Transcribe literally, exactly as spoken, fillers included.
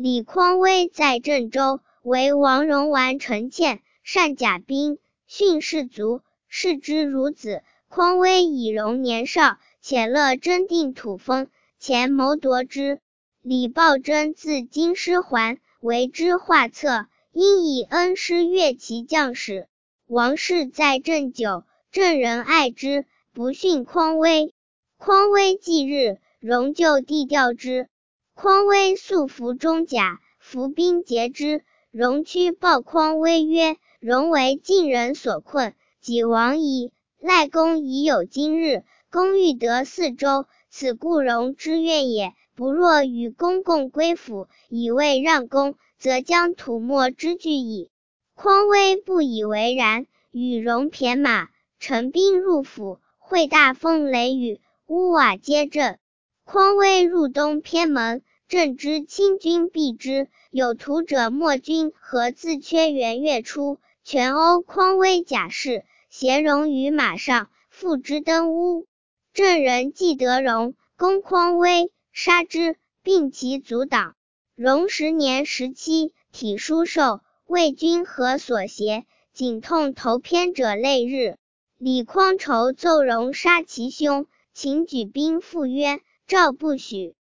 李匡威在郑州，为王戎完臣妾，善甲兵，训士卒，视之如子。匡威以戎年少，且乐征定土封，前谋夺之。李抱真自京师还，为之画策，因以恩师阅其将士。王氏在郑久，郑人爱之，不训匡威。匡威忌日，戎就地调之。匡威素服中甲，伏兵截之。戎屈报匡威曰：戎为晋人所困，己亡矣。赖公已有今日，公欲得四州，此故戎之愿也。不若与公共归附，以为让公，则将吐没之惧矣。匡威不以为然，与戎骈马，乘兵入府，会大风雷雨，屋瓦皆震。匡威入东偏门，郑知清军避之，有图者莫军何自缺元月出，全殴匡威甲士，携戎于马上，负之登屋。郑人既得戎，攻匡威，杀之，并其阻挡。戎时年十七，体疏瘦，为君何所挟，颈痛头偏者累日。李匡仇奏戎杀其兄，请举兵赴约，赵不许。